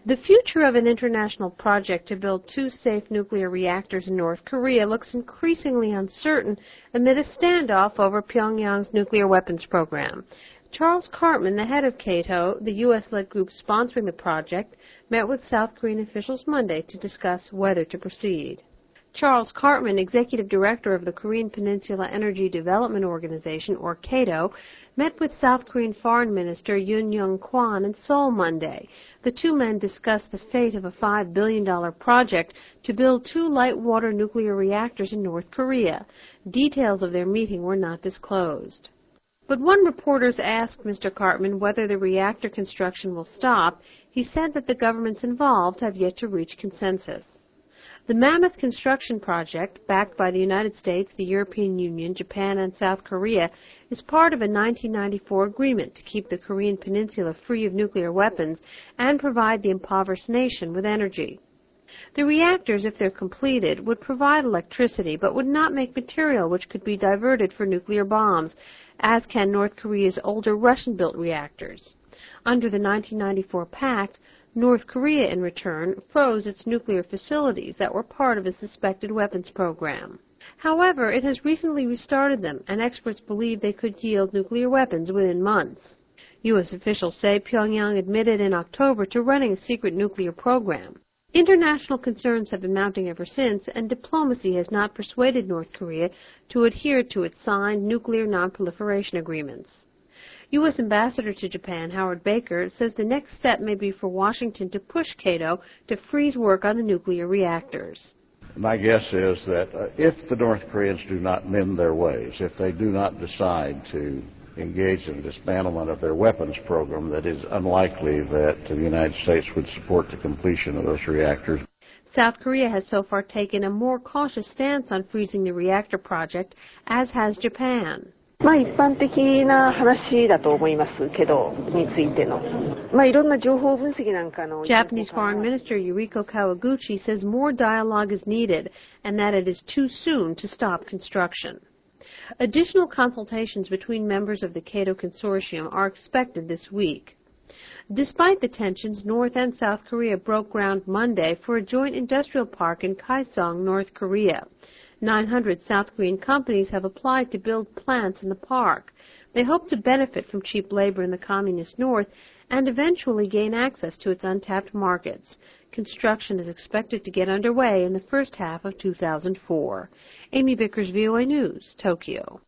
The future of an international project to build 2 safe nuclear reactors in North Korea looks increasingly uncertain amid a standoff over Pyongyang's nuclear weapons program. Charles Cartman, the head of CATO, the U.S.-led group sponsoring the project, met with South Korean officials Monday to discuss whether to proceed. Charles Cartman, executive director of the Korean Peninsula Energy Development Organization, or CATO, met with South Korean Foreign Minister Yoon Young-kwon in Seoul Monday. The two men discussed the fate of a $5 billion project to build 2 light-water nuclear reactors in North Korea. Details of their meeting were not disclosed. But when reporters asked Mr. Cartman whether the reactor construction will stop, he said that the governments involved have yet to reach consensus. The Mammoth construction project, backed by the United States, the European Union, Japan, and South Korea, is part of a 1994 agreement to keep the Korean peninsula free of nuclear weapons and provide the impoverished nation with energy. The reactors, if they're completed, would provide electricity but would not make material which could be diverted for nuclear bombs, as can North Korea's older Russian-built reactors. Under the 1994 pact, North Korea, in return, froze its nuclear facilities that were part of a suspected weapons program. However, it has recently restarted them, and experts believe they could yield nuclear weapons within months. U.S. officials say Pyongyang admitted in October to running a secret nuclear program. International concerns have been mounting ever since, and diplomacy has not persuaded North Korea to adhere to its signed nuclear non-proliferation agreements. U.S. Ambassador to Japan, Howard Baker, says the next step may be for Washington to push CATO to freeze work on the nuclear reactors. My guess is that if the North Koreans do not mend their ways, if they do not decide to engage in dismantlement of their weapons program, that it's unlikely that the United States would support the completion of those reactors. South Korea has so far taken a more cautious stance on freezing the reactor project, as has Japan. 一般的な話だと思いますけど、についての。いろんな情報分析なんかの。 Japanese Foreign Minister Yuriko Kawaguchi says more dialogue is needed and that it is too soon to stop construction. Additional consultations between members of the CATO consortium are expected this week. Despite the tensions, North and South Korea broke ground Monday for a joint industrial park in Kaesong, North Korea. 900 South Korean companies have applied to build plants in the park. They hope to benefit from cheap labor in the communist north and eventually gain access to its untapped markets. Construction is expected to get underway in the first half of 2004. Amy Vickers, VOA News, Tokyo.